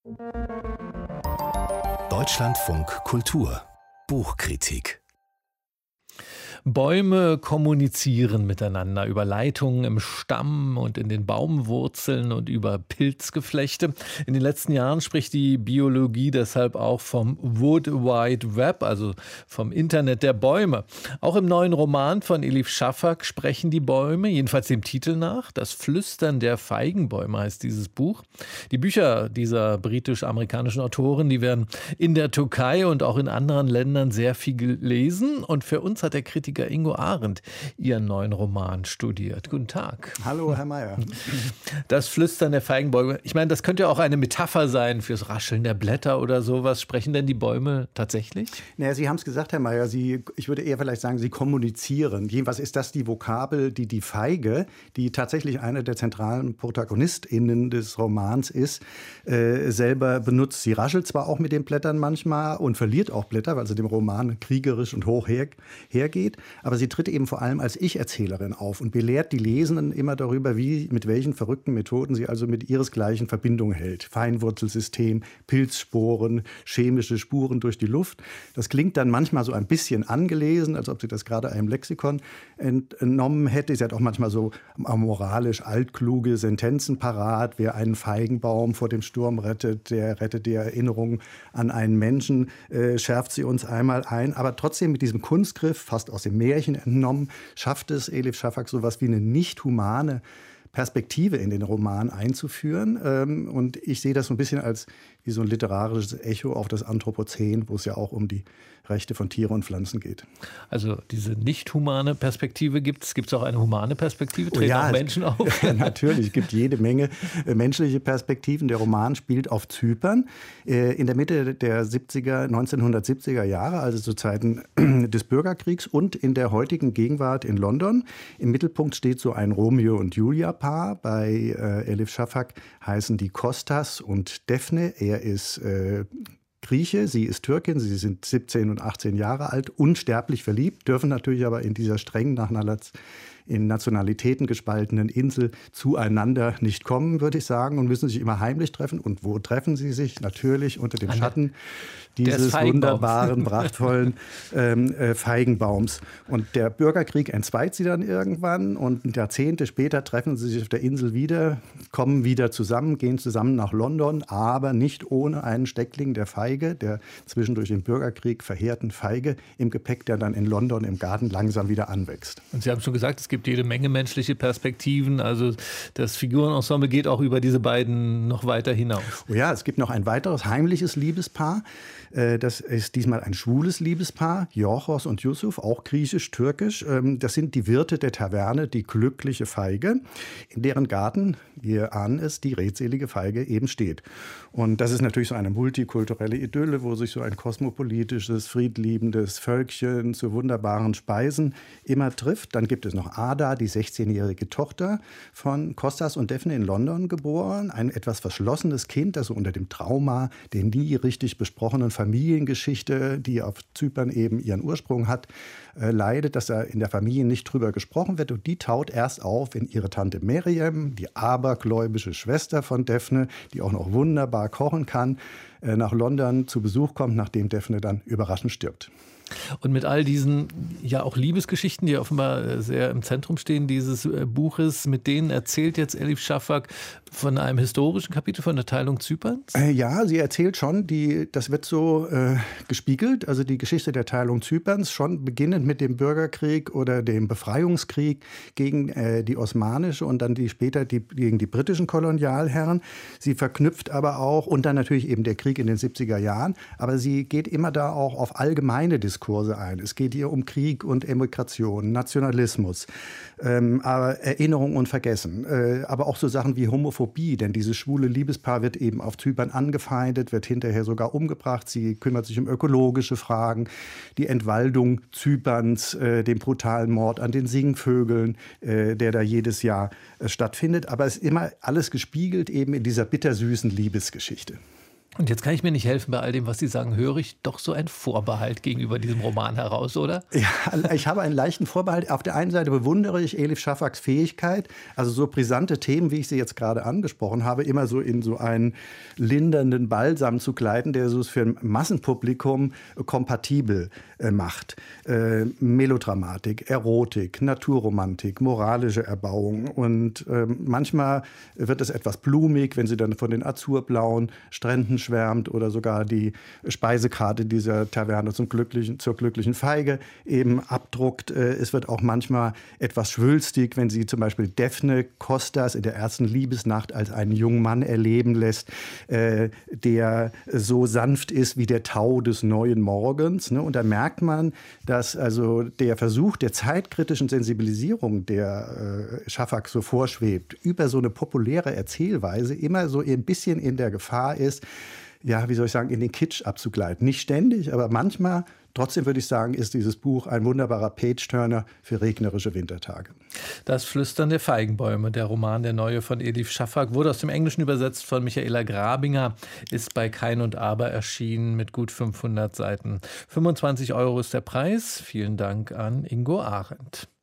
Deutschlandfunk Kultur Buchkritik. Bäume kommunizieren miteinander über Leitungen im Stamm und in den Baumwurzeln und über Pilzgeflechte. In den letzten Jahren spricht die Biologie deshalb auch vom Wood Wide Web, also vom Internet der Bäume. Auch im neuen Roman von Elif Shafak sprechen die Bäume, jedenfalls dem Titel nach. Das Flüstern der Feigenbäume heißt dieses Buch. Die Bücher dieser britisch-amerikanischen Autorin, die werden in der Türkei und auch in anderen Ländern sehr viel gelesen. Und für uns hat der Kritiker Ingo Arendt ihren neuen Roman studiert. Guten Tag. Hallo, Herr Mayer. Das Flüstern der Feigenbäume. Ich meine, das könnte ja auch eine Metapher sein fürs Rascheln der Blätter oder sowas. Sprechen denn die Bäume tatsächlich? Naja, Sie haben es gesagt, Herr Mayer. Ich würde eher vielleicht sagen, sie kommunizieren. Jedenfalls ist das die Vokabel, die Feige, die tatsächlich eine der zentralen ProtagonistInnen des Romans ist, selber benutzt. Sie raschelt zwar auch mit den Blättern manchmal und verliert auch Blätter, weil sie dem Roman kriegerisch und hoch hergeht. Aber sie tritt eben vor allem als Ich-Erzählerin auf und belehrt die Lesenden immer darüber, mit welchen verrückten Methoden sie also mit ihresgleichen Verbindung hält. Feinwurzelsystem, Pilzsporen, chemische Spuren durch die Luft. Das klingt dann manchmal so ein bisschen angelesen, als ob sie das gerade einem Lexikon entnommen hätte. Sie hat auch manchmal so moralisch altkluge Sentenzen parat. Wer einen Feigenbaum vor dem Sturm rettet, der rettet die Erinnerung an einen Menschen, schärft sie uns einmal ein. Aber trotzdem mit diesem Kunstgriff, fast aus dem Märchen entnommen, schafft es Elif Shafak so etwas wie eine nicht humane Perspektive in den Roman einzuführen. Und ich sehe das so ein bisschen als wie so ein literarisches Echo auf das Anthropozän, wo es ja auch um die Rechte von Tieren und Pflanzen geht. Also diese nicht humane Perspektive gibt es auch eine humane Perspektive? Treten auch Menschen auf? Natürlich, es gibt jede Menge menschliche Perspektiven. Der Roman spielt auf Zypern in der Mitte der 1970er Jahre, also zu Zeiten des Bürgerkriegs und in der heutigen Gegenwart in London. Im Mittelpunkt steht so ein Romeo und Julia Paar. Bei Elif Shafak heißen die Kostas und Daphne. Er ist Grieche, sie ist Türkin, sie sind 17 und 18 Jahre alt, unsterblich verliebt, dürfen natürlich aber in dieser strengen, in Nationalitäten gespaltenen Insel zueinander nicht kommen, würde ich sagen, und müssen sich immer heimlich treffen. Und wo treffen sie sich? Natürlich unter dem Schatten dieses wunderbaren, prachtvollen Feigenbaums. Und der Bürgerkrieg entzweit sie dann irgendwann und Jahrzehnte später treffen sie sich auf der Insel wieder, kommen wieder zusammen, gehen zusammen nach London, aber nicht ohne einen Steckling der Feige, der zwischendurch im Bürgerkrieg verheerten Feige im Gepäck, der dann in London im Garten langsam wieder anwächst. Und Sie haben schon gesagt, es gibt jede Menge menschliche Perspektiven. Also das Figurenensemble geht auch über diese beiden noch weiter hinaus. Oh ja, es gibt noch ein weiteres heimliches Liebespaar. Das ist diesmal ein schwules Liebespaar, Yorgos und Yusuf, auch griechisch-türkisch. Das sind die Wirte der Taverne, die glückliche Feige, in deren Garten, wir ahnen es, die redselige Feige eben steht. Und das ist natürlich so eine multikulturelle Idylle, wo sich so ein kosmopolitisches, friedliebendes Völkchen zu wunderbaren Speisen immer trifft. Dann gibt es noch Ada, die 16-jährige Tochter von Kostas und Daphne in London geboren. Ein etwas verschlossenes Kind, das so unter dem Trauma der nie richtig besprochenen Familiengeschichte, die auf Zypern eben ihren Ursprung hat, leidet, dass da in der Familie nicht drüber gesprochen wird. Und die taut erst auf, wenn ihre Tante Miriam, die abergläubische Schwester von Daphne, die auch noch wunderbar kochen kann, nach London zu Besuch kommt, nachdem Daphne dann überraschend stirbt. Und mit all diesen ja auch Liebesgeschichten, die offenbar sehr im Zentrum stehen dieses Buches, mit denen erzählt jetzt Elif Shafak von einem historischen Kapitel von der Teilung Zyperns? Ja, sie erzählt schon, das wird so gespiegelt, also die Geschichte der Teilung Zyperns, schon beginnend mit dem Bürgerkrieg oder dem Befreiungskrieg gegen die osmanische und dann später gegen die britischen Kolonialherren. Sie verknüpft aber auch, und dann natürlich eben der Krieg in den 70er Jahren, aber sie geht immer da auch auf allgemeine Diskurse ein. Es geht hier um Krieg und Emigration, Nationalismus, Erinnerung und Vergessen, aber auch so Sachen wie Homophobie, denn dieses schwule Liebespaar wird eben auf Zypern angefeindet, wird hinterher sogar umgebracht. Sie kümmert sich um ökologische Fragen, die Entwaldung Zyperns, den brutalen Mord an den Singvögeln, der da jedes Jahr stattfindet. Aber es ist immer alles gespiegelt eben in dieser bittersüßen Liebesgeschichte. Und jetzt kann ich mir nicht helfen, bei all dem, was Sie sagen, höre ich doch so einen Vorbehalt gegenüber diesem Roman heraus, oder? Ja, ich habe einen leichten Vorbehalt. Auf der einen Seite bewundere ich Elif Shafaks Fähigkeit, also so brisante Themen, wie ich sie jetzt gerade angesprochen habe, immer so in so einen lindernden Balsam zu gleiten, der so für ein Massenpublikum kompatibel macht. Melodramatik, Erotik, Naturromantik, moralische Erbauung. Und manchmal wird es etwas blumig, wenn sie dann von den azurblauen Stränden schwärmt oder sogar die Speisekarte dieser Taverne zur glücklichen Feige eben abdruckt. Es wird auch manchmal etwas schwülstig, wenn sie zum Beispiel Daphne Kostas in der ersten Liebesnacht als einen jungen Mann erleben lässt, der so sanft ist wie der Tau des neuen Morgens. Ne? Und da merkt man, dass also der Versuch der zeitkritischen Sensibilisierung, der Shafak so vorschwebt, über so eine populäre Erzählweise immer so ein bisschen in der Gefahr ist, ja, wie soll ich sagen, in den Kitsch abzugleiten. Nicht ständig, aber manchmal. Trotzdem würde ich sagen, ist dieses Buch ein wunderbarer Page-Turner für regnerische Wintertage. Das Flüstern der Feigenbäume, der Roman Der Neue von Elif Shafak, wurde aus dem Englischen übersetzt von Michaela Grabinger, ist bei Kein und Aber erschienen mit gut 500 Seiten. 25 € ist der Preis. Vielen Dank an Ingo Arendt.